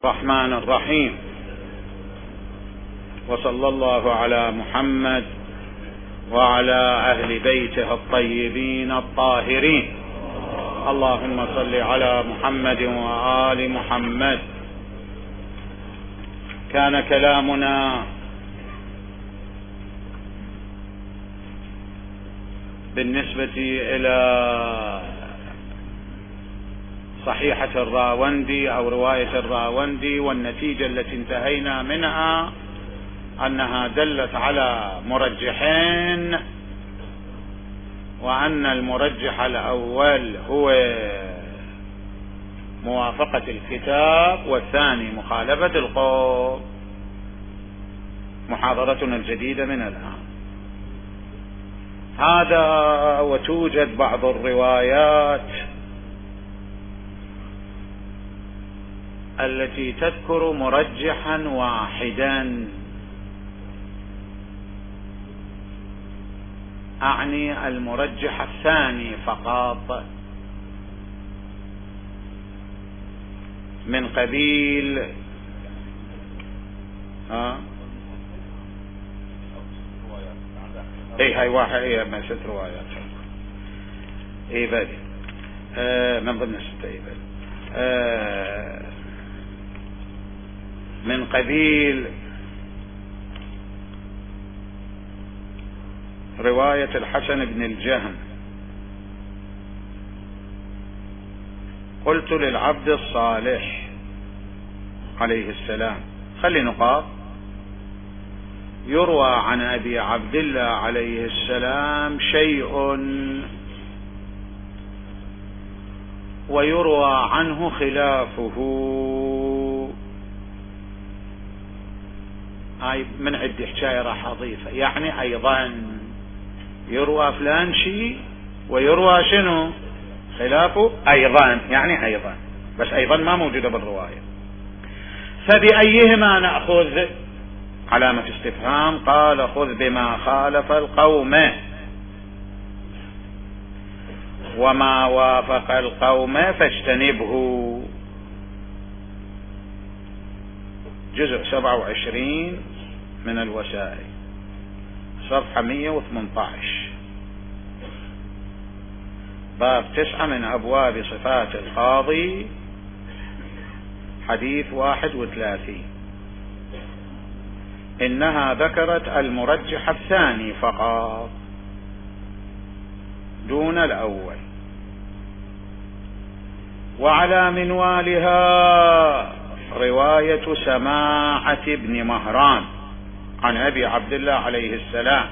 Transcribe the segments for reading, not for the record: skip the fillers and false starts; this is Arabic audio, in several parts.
الرحمن الرحيم، وصلى الله على محمد وعلى أهل بيته الطيبين الطاهرين. اللهم صل على محمد وآل محمد. كان كلامنا بالنسبة إلى صحيحة الراوندي أو رواية الراوندي، والنتيجة التي انتهينا منها أنها دلت على مرجحين، وأن المرجح الأول هو موافقة الكتاب، والثاني مخالفة القول. محاضرتنا الجديدة من الآن هذا. وتوجد بعض الروايات التي تذكر مرجحا واحدا، أعني المرجح الثاني فقط، من قبيل هاي واحد من 6 روايات بدي من ضمن 6 بدي من قبيل رواية الحسن بن الجهم: قلت للعبد الصالح عليه السلام. خلي نقاط. يروى عن أبي عبد الله عليه السلام شيء، ويروى عنه خلافه. هاي من عندي حكاية راح أضيفها، يعني أيضا يروى فلان شيء ويروى شنو خلافه أيضا، يعني أيضا، بس أيضا ما موجودة بالرواية. فبأيهما نأخذ؟ علامة استفهام. قال: خذ بما خالف القوم، وما وافق القوم فاجتنبه. جزء 27 من الوسائل، صفحة 118، باب 9 من أبواب صفات القاضي، حديث 31. إنها ذكرت المرجح الثاني فقط دون الأول. وعلى منوالها رواية سماعة ابن مهران عن أبي عبد الله عليه السلام: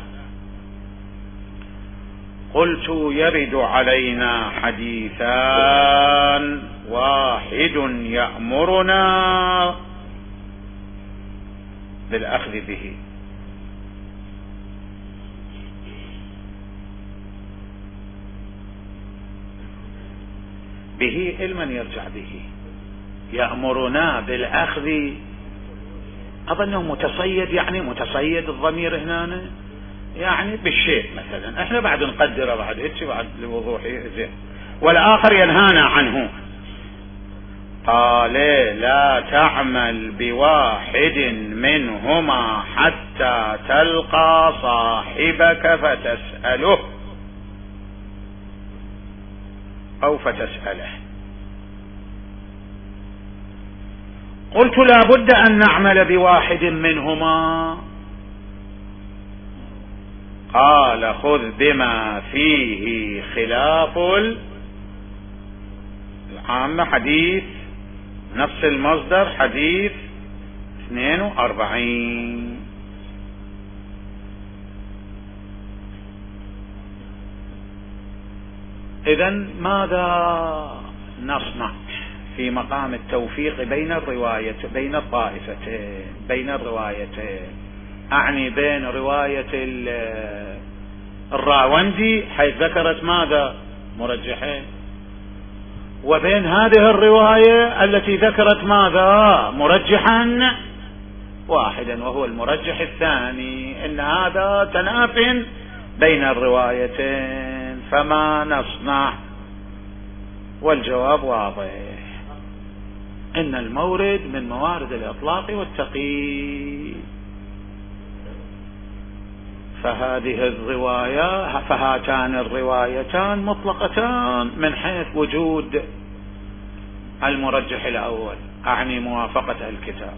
قلت: يرد علينا حديثان، واحد يأمرنا بالأخذ به، علما يرجع به. يأمرنا بالأخذ، أظنه متصيد، يعني متصيد الضمير هنا، يعني بالشيء مثلا. احنا بعد نقدره بعد هيك بعد لوضوح زين. والآخر ينهانا عنه. قال: لا تعمل بواحد منهما حتى تلقى صاحبك فتسأله أو فتسأله. قلت: لا بد أن نعمل بواحد منهما. قال: خذ بما فيه خلاف العامة، حديث نفس المصدر، حديث 42. إذن ماذا نصنع في مقام التوفيق بين بين الطائفتين، بين الروايتين؟ أعني بين رواية الراوندي حيث ذكرت ماذا؟ مرجحين، وبين هذه الرواية التي ذكرت ماذا؟ مرجحا واحدا، وهو المرجح الثاني. إن هذا تناف بين الروايتين، فما نصنع؟ والجواب واضح. إن المورد من موارد الإطلاق والتقييد. فهاتان الروايتان مطلقتان من حيث وجود المرجح الأول، أعني موافقة الكتاب،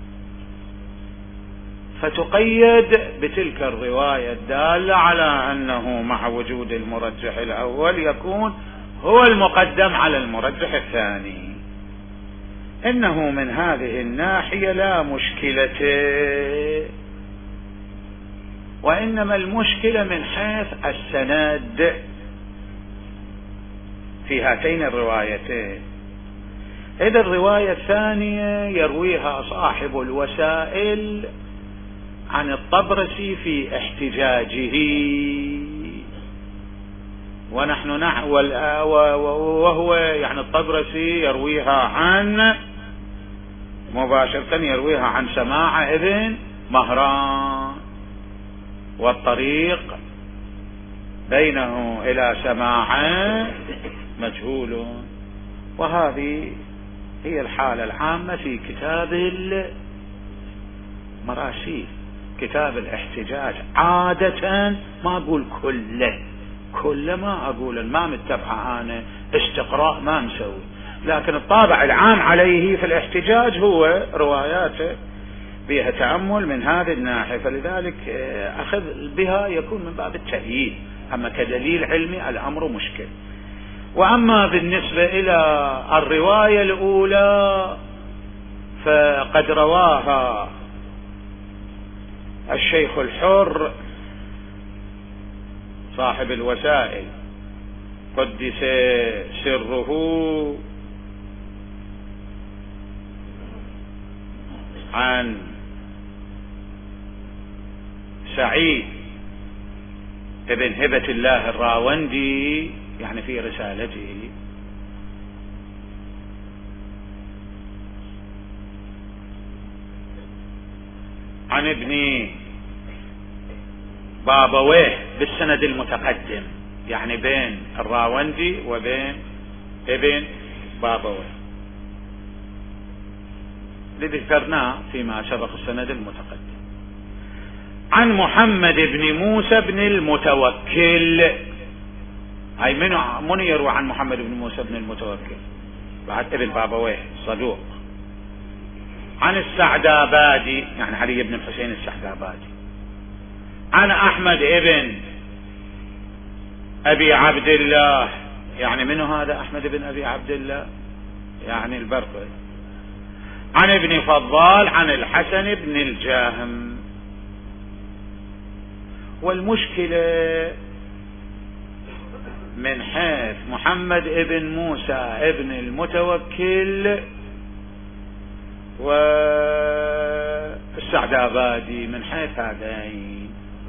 فتقيد بتلك الرواية الدالة على أنه مع وجود المرجح الأول يكون هو المقدم على المرجح الثاني. إنه من هذه الناحية لا مشكلة، وإنما المشكلة من حيث السند في هاتين الروايتين. إذا الرواية الثانية يرويها صاحب الوسائل عن الطبرسي في احتجاجه، وهو يعني الطبرسي يرويها عن مباشرة، يرويها عن سماع ابن مهران، والطريق بينه إلى سماعه مجهول. وهذه هي الحالة العامة في كتاب المراسيل، كتاب الاحتجاج. عادة ما أقول كل ما أقول ما متبعه أنا استقراء ما مسوي، لكن الطابع العام عليه في الاحتجاج هو رواياته بها تأمل من هذه الناحية، فلذلك أخذ بها يكون من باب التأييد. أما كدليل علمي الأمر مشكل. وأما بالنسبة إلى الرواية الأولى فقد رواها الشيخ الحر صاحب الوسائل قدس سره عن سعيد ابن هبة الله الراوندي، يعني في رسالته، عن ابن بابويه بالسند المتقدم، يعني بين الراوندي وبين ابن بابويه الذي ذكرناه فيما سبق السند المتقدم، عن محمد بن موسى بن المتوكل. هاي من يروى عن محمد بن موسى بن المتوكل بعد ابن بابويه صدوق؟ عن السعدابادي، يعني علي بن الحسين السعدابادي، عن أحمد ابن أبي عبد الله، يعني منه هذا أحمد بن أبي عبد الله؟ يعني البرقي. عن ابن فضال عن الحسن بن الجاهم. والمشكلة من حيث محمد ابن موسى ابن المتوكل والسعدابادي من حيث هذين،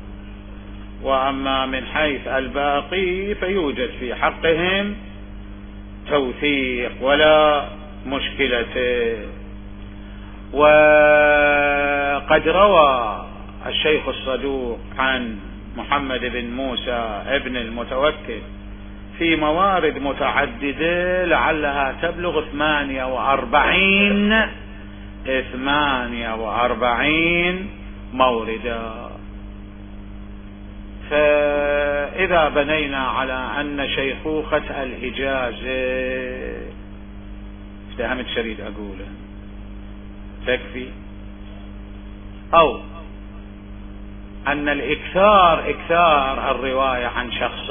وأما من حيث الباقي فيوجد في حقهم توثيق ولا مشكلة. وقد روى الشيخ الصدوق عن محمد بن موسى ابن المتوكل في موارد متعددة لعلها تبلغ 48 موردا. فإذا بنينا على أن شيخوخة الإجازة، افتهمت شريد أقوله، تكفي، أو أن إكثار الرواية عن شخص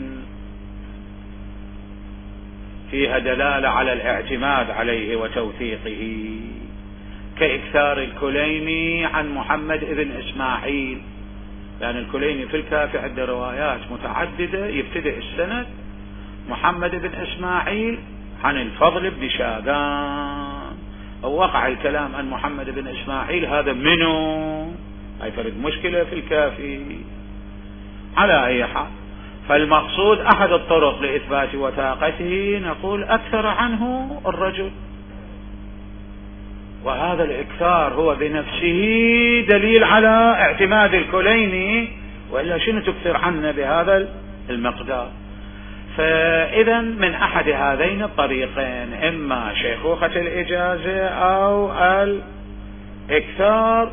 فيها دلالة على الاعتماد عليه وتوثيقه، كإكثار الكليني عن محمد بن إسماعيل، لأن الكليني في الكافي عنده روايات متعددة، يبتدئ السند محمد بن إسماعيل عن الفضل بن شاقان، ووقع الكلام عن محمد بن إسماعيل هذا منه، هاي فرد مشكلة في الكافي. على أي حال، فالمقصود أحد الطرق لإثبات وثاقته نقول أكثر عنه الرجل، وهذا الإكثار هو بنفسه دليل على اعتماد الكليني، وإلا شنو تكثر عنه بهذا المقدار؟ فإذا من أحد هذين الطريقين، إما شيخوخة الإجازة أو الإكثار.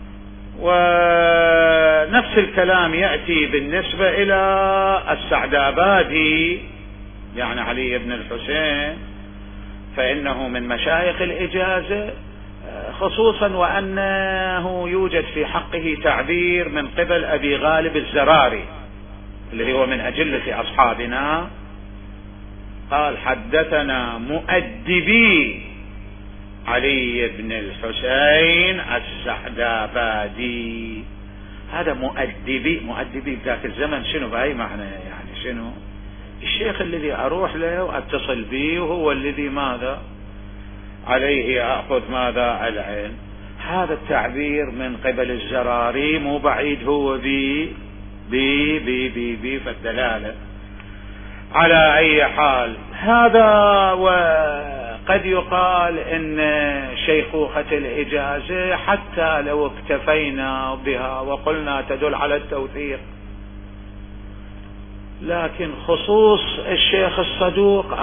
ونفس الكلام يأتي بالنسبة إلى السعدابادي، يعني علي بن الحسين، فإنه من مشايخ الإجازة، خصوصا وأنه يوجد في حقه تعبير من قبل أبي غالب الزراري اللي هو من أجلة أصحابنا، قال: حدثنا مؤدبي علي بن الحسين السعدابادي. هذا مؤدبي بذاك الزمن شنو بأي معنى؟ يعني شنو؟ الشيخ الذي أروح له وأتصل به، وهو الذي ماذا عليه أخذ ماذا العلم. هذا التعبير من قبل الزراري مو بعيد هو بي فالدلالة على أي حال. هذا وقد يقال إن شيخوخة الإجازة حتى لو اكتفينا بها وقلنا تدل على التوثيق، لكن خصوص الشيخ الصدوق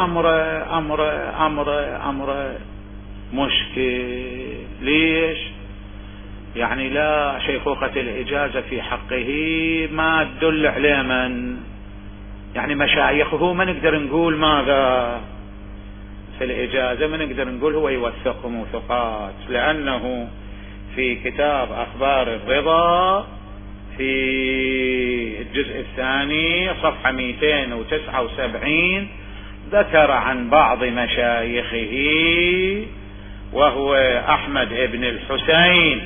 أمر مشكل. ليش؟ يعني لا شيخوخة الإجازة في حقه ما تدل عليه من يعني مشايخه، ما نقدر نقول ماذا في الإجازة، ما نقدر نقول هو يوثقهم ثقات، لأنه في كتاب أخبار الرضا في الجزء الثاني صفحة 279 ذكر عن بعض مشايخه، وهو أحمد بن الحسين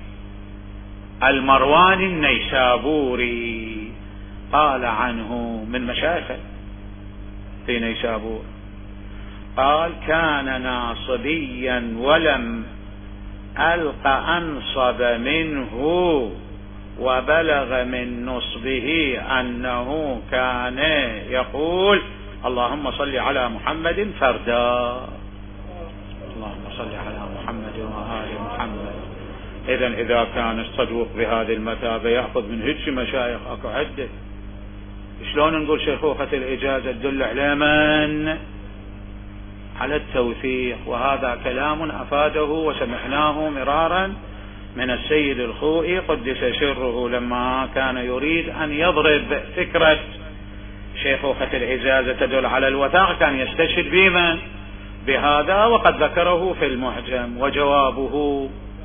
المرواني النيسابوري، قال عنه من مشايخه في نيسابور، قال: كان ناصبيا ولم ألق أنصب منه، وبلغ من نصبه أنه كان يقول: اللهم صل على محمد فردا. اللهم صل على محمد وآل محمد. إذا كان الصدوق بهذه المثابة يأخذ من هيك مشايخ أكو عدة، شلون نقول شيخوخة الإجازة تدل على من؟ على التوثيق. وهذا كلام أفاده وسمعناه مرارا من السيد الخوئي قدس سره، لما كان يريد أن يضرب فكرة شيخوخة الإجازة تدل على الوثاق كان يستشهد بمن؟ بهذا، وقد ذكره في المعجم. وجوابه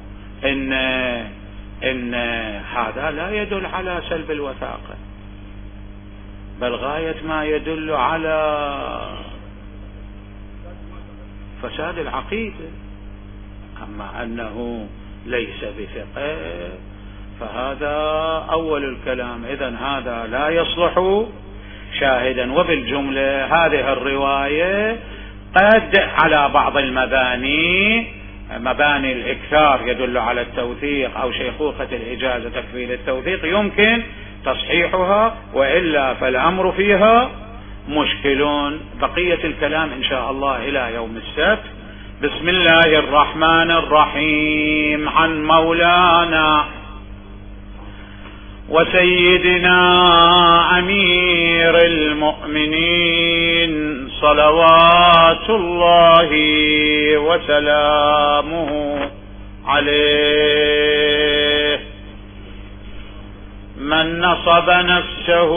إن هذا لا يدل على سلب الوثاقة، بل غاية ما يدل على فساد العقيدة. أما أنه ليس بثقة فهذا أول الكلام. إذن هذا لا يصلح شاهدا. وبالجملة هذه الرواية قد على بعض المباني، مباني الإكثار يدل على التوثيق، أو شيخوخة الإجازة تكفي للتوثيق، يمكن تصحيحها، وإلا فالأمر فيها مشكل. بقية الكلام إن شاء الله إلى يوم السبت. بسم الله الرحمن الرحيم. عن مولانا وسيدنا أمير المؤمنين صلوات الله وسلامه عليه: من نصب نفسه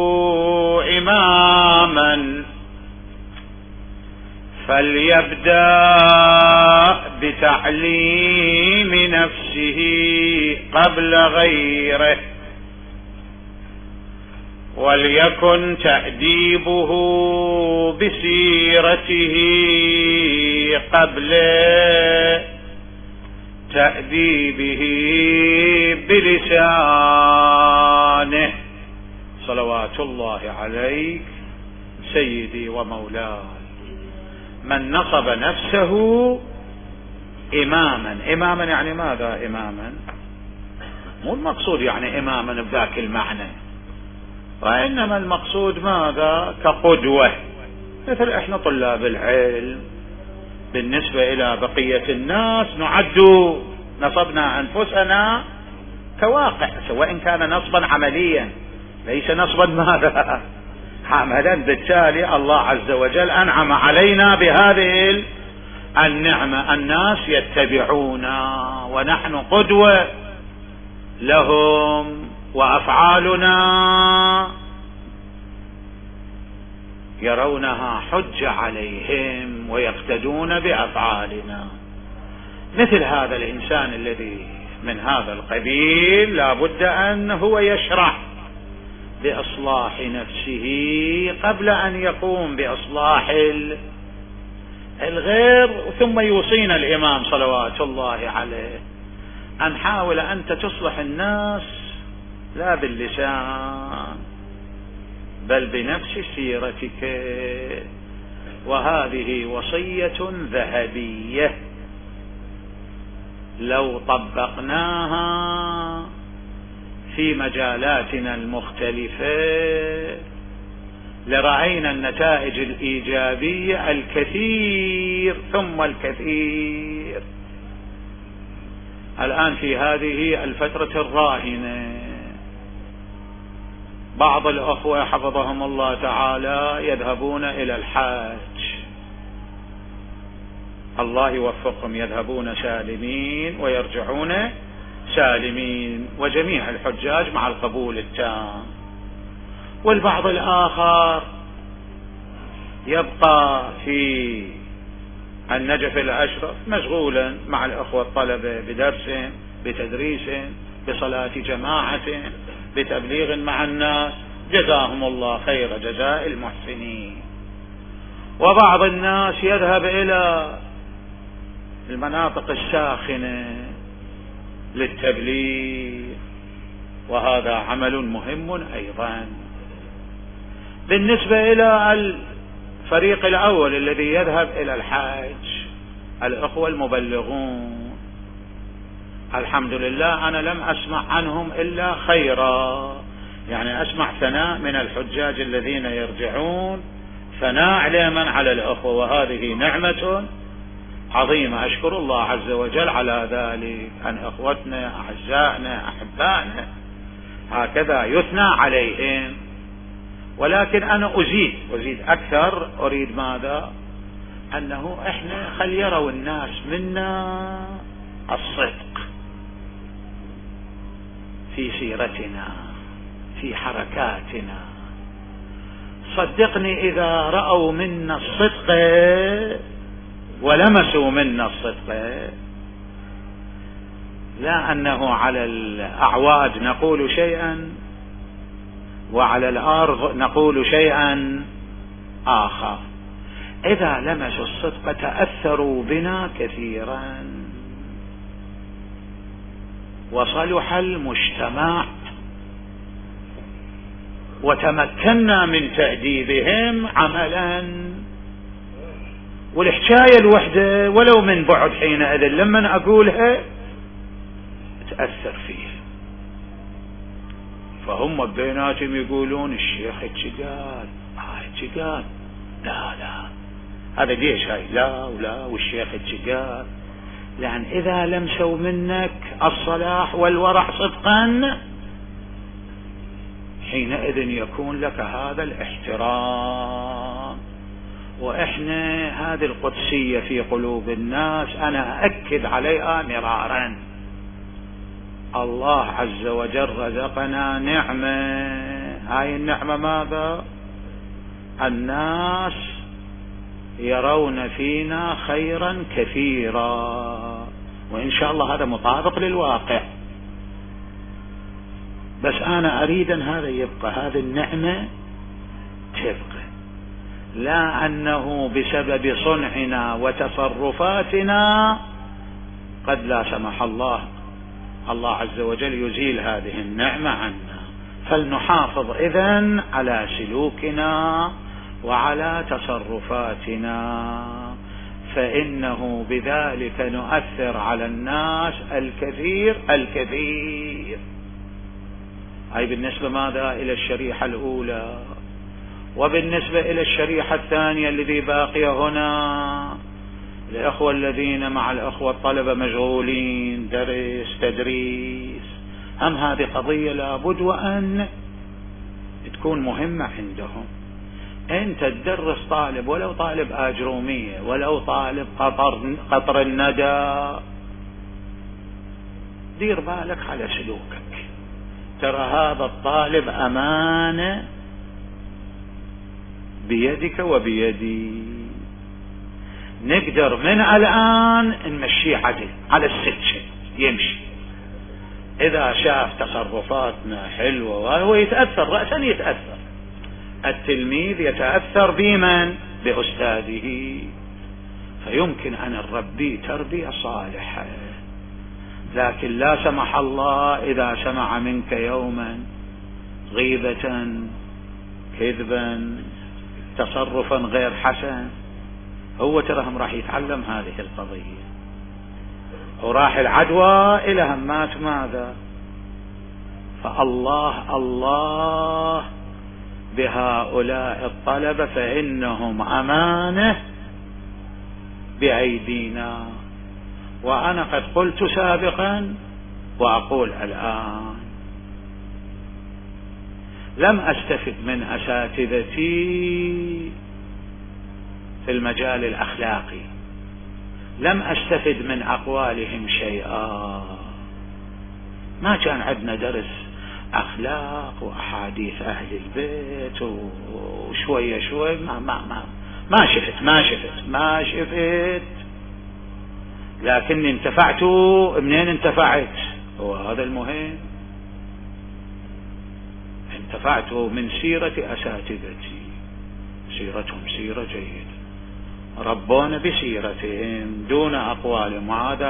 إماما فليبدأ بتعليم نفسه قبل غيره، وليكن تأديبه بسيرته قبل تأديبه بلسانه. صلوات الله عليك سيدي ومولاي. من نصب نفسه إماما يعني ماذا؟ إماما مو المقصود يعني إماما بذاك المعنى، وإنما المقصود ماذا؟ كقدوة. مثل إحنا طلاب العلم بالنسبة إلى بقية الناس نصبنا أنفسنا كواقع، وإن كان نصبا عمليا، ليس نصبا ماذا؟ عملا. بالتالي الله عز وجل أنعم علينا بهذه النعمة، الناس يتبعونا ونحن قدوة لهم، وأفعالنا يرونها حجة عليهم ويقتدون بأفعالنا. مثل هذا الإنسان الذي من هذا القبيل لا بد أن هو يشرع بإصلاح نفسه قبل أن يقوم بإصلاح الغير. ثم يوصينا الإمام صلوات الله عليه أن حاول أنت تصلح الناس لا باللسان بل بنفس سيرتك، وهذه وصية ذهبية لو طبقناها في مجالاتنا المختلفة لرأينا النتائج الإيجابية الكثير ثم الكثير. الآن في هذه الفترة الراهنة بعض الأخوة حفظهم الله تعالى يذهبون إلى الحج، الله يوفقهم، يذهبون سالمين ويرجعون سالمين، وجميع الحجاج مع القبول التام. والبعض الآخر يبقى في النجف الأشرف مشغولا مع الأخوة الطلبة بدرس بتدريس بصلاة جماعة بتبليغ مع الناس، جزاهم الله خير جزاء المحسنين. وبعض الناس يذهب إلى المناطق الساخنة للتبليغ، وهذا عمل مهم أيضا. بالنسبة إلى الفريق الأول الذي يذهب إلى الحج، الأخوة المبلغون، الحمد لله أنا لم أسمع عنهم إلا خيرا، يعني أسمع ثناء من الحجاج الذين يرجعون، ثناء علما على الأخوة، وهذه نعمة عظيمة. أشكر الله عز وجل على ذلك، أن أخوتنا أعزائنا أحبائنا هكذا يثنى عليهم. ولكن أنا أزيد أكثر، أريد ماذا؟ أنه إحنا خل يروا الناس منا الصدق في سيرتنا في حركاتنا. صدقني إذا رأوا منا الصدق ولمسوا منا الصدق، لا أنه على الأعواد نقول شيئا وعلى الأرض نقول شيئا آخر. إذا لمسوا الصدق تأثروا بنا كثيرا وصلح المجتمع وتمكنا من تأديبهم عملا. والحكاية الوحدة ولو من بعد حينئذ لما أقولها تأثر فيه، فهم بيناتهم يقولون الشيخ اتشقال اتشقال، لا هذا ليش هاي لا ولا والشيخ اتشقال. لأن إذا لمسوا منك الصلاح والورع صدقا حينئذ يكون لك هذا الاحترام. وإحنا هذه القدسية في قلوب الناس أنا أأكد عليها مرارا. الله عز وجل رزقنا نعمة، هاي النعمة ماذا؟ الناس يرون فينا خيرا كثيرا، وإن شاء الله هذا مطابق للواقع. بس أنا أريد أن هذا يبقى، هذه النعمة تبقى، لا أنه بسبب صنعنا وتصرفاتنا قد لا سمح الله عز وجل يزيل هذه النعمة عنا. فلنحافظ إذن على سلوكنا وعلى تصرفاتنا، فإنه بذلك نؤثر على الناس الكثير. أي بالنسبة ماذا؟ إلى الشريحة الأولى. وبالنسبة إلى الشريحة الثانية الذي باقية هنا، الأخوة الذين مع الأخوة الطلبة مشغولين درس تدريس، هم هذه قضية لابد وأن تكون مهمة عندهم. انت تدرس طالب ولو طالب اجرومية ولو طالب قطر الندى، دير بالك على سلوكك، ترى هذا الطالب امانة بيدك وبيدي، نقدر من الان نمشيه عدل على السكة يمشي، اذا شاف تصرفاتنا حلوة وهو يتأثر رأسا يتأثر، التلميذ يتأثر بمن؟ بأستاذه، فيمكن أن نربيه تربية صالحة. لكن لا سمح الله إذا سمع منك يوما غيبة كذبا تصرفا غير حسن، هو ترهم راح يتعلم هذه القضية، وراح العدوى إلى همات ماذا؟ فالله الله بهؤلاء الطلبة فإنهم أمانة بأيدينا. وأنا قد قلت سابقا وأقول الآن، لم أستفد من أساتذتي في المجال الأخلاقي، لم أستفد من أقوالهم شيئا، ما كان عندنا درس أخلاق وأحاديث أهل البيت وشوية شوي ما شفت، لكني انتفعت. منين انتفعت؟ هو هذا المهم، انتفعت من سيرة أساتذتي، سيرتهم سيرة جيدة، ربونا بسيرتهم دون أقوالهم،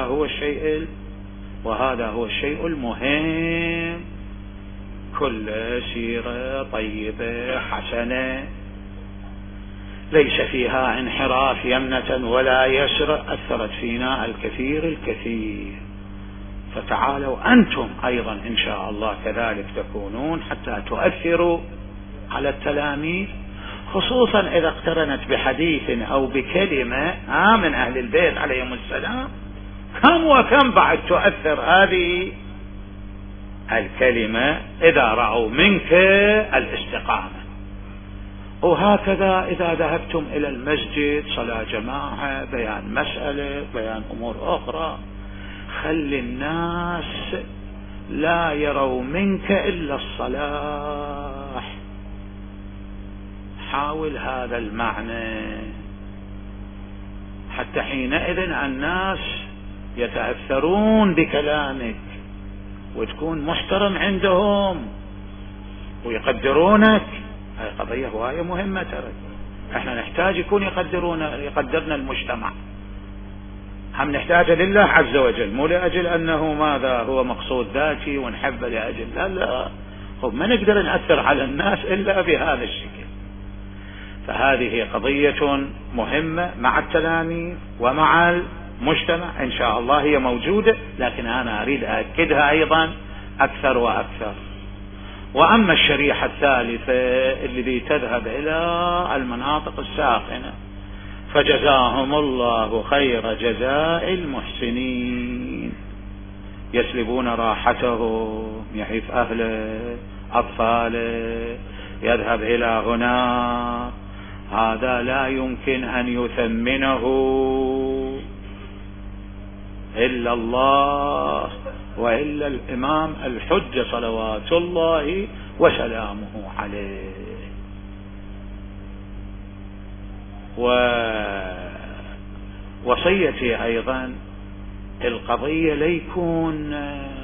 وهذا هو الشيء المهم. كل سيرة طيبة حسنة ليس فيها انحراف يمنة ولا يسر، أثرت فينا الكثير. فتعالوا أنتم أيضا إن شاء الله كذلك تكونون حتى تؤثروا على التلاميذ، خصوصا إذا اقترنت بحديث أو بكلمة من أهل البيت عليهم السلام، كم وكم بعد تؤثر هذه الكلمة إذا رأوا منك الاستقامة. وهكذا إذا ذهبتم إلى المسجد، صلاة جماعة، بيان مسألة، بيان أمور أخرى، خلي الناس لا يروا منك إلا الصلاح، حاول هذا المعنى حتى حينئذ الناس يتأثرون بكلامك وتكون محترم عندهم ويقدرونك. هاي قضية هواية مهمة، ترى احنا نحتاج يكون يقدرنا المجتمع، هم نحتاج لله عز وجل، مو لأجل أنه ماذا هو مقصود ذاتي ونحب لأجل لا ما نقدر نأثر على الناس إلا بهذا الشكل. فهذه قضية مهمة مع التلاميذ ومع المجتمع إن شاء الله، هي موجودة، لكن أنا أريد أأكدها أيضا أكثر وأكثر. وأما الشريحة الثالثة اللي تذهب إلى المناطق الساخنة، فجزاهم الله خير جزاء المحسنين، يسلبون راحته، يعيف أهله أطفاله، يذهب إلى هناك، هذا لا يمكن أن يثمنه إلا الله وإلا الإمام الحجة صلوات الله وسلامه عليه. ووصيتي أيضا القضية ليكون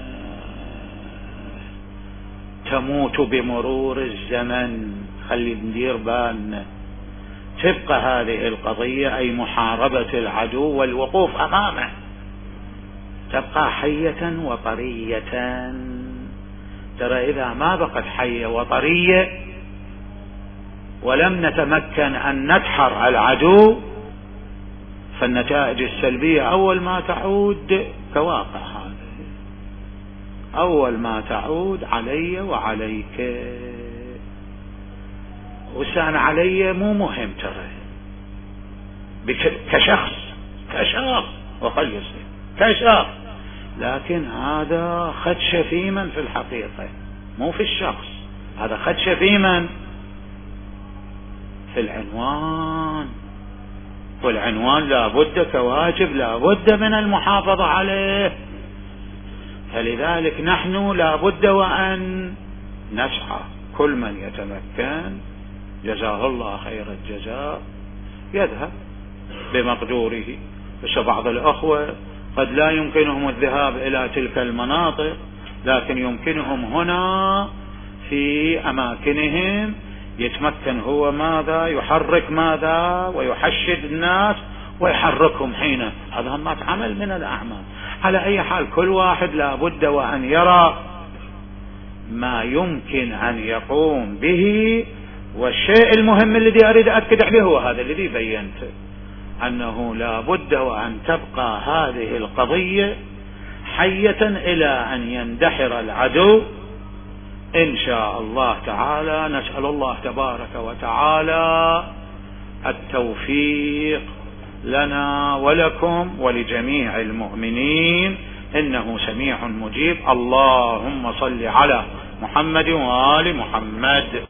تموت بمرور الزمن، خلي ندير بالنا، تبقى هذه القضية أي محاربة العدو والوقوف أمامه تبقى حية وطرية. ترى إذا ما بقت حية وطرية ولم نتمكن أن ندحر العدو، فالنتائج السلبية أول ما تعود كواقع، هذا أول ما تعود علي وعليك. وسان علي مو مهم ترى كشخص وقل كشخص، لكن هذا خدش في من في الحقيقة، مو في الشخص، هذا خدش في من في العنوان، والعنوان لا بد كواجب لا بد من المحافظة عليه. فلذلك نحن لا بد وأن نسعى كل من يتمكن جزاه الله خير الجزاء يذهب بمقدوره. بس بعض الأخوة قد لا يمكنهم الذهاب إلى تلك المناطق، لكن يمكنهم هنا في أماكنهم يتمكن هو ماذا يحرك ماذا ويحشد الناس ويحركهم حينه. هذا ما عمل من الأعمال. على أي حال كل واحد لا بد وأن يرى ما يمكن أن يقوم به. والشيء المهم الذي أريد أكد عليه هو هذا الذي بينته، أنه لا بد وأن تبقى هذه القضية حية إلى أن يندحر العدو إن شاء الله تعالى. نسأل الله تبارك وتعالى التوفيق لنا ولكم ولجميع المؤمنين، إنه سميع مجيب. اللهم صل على محمد وآل محمد.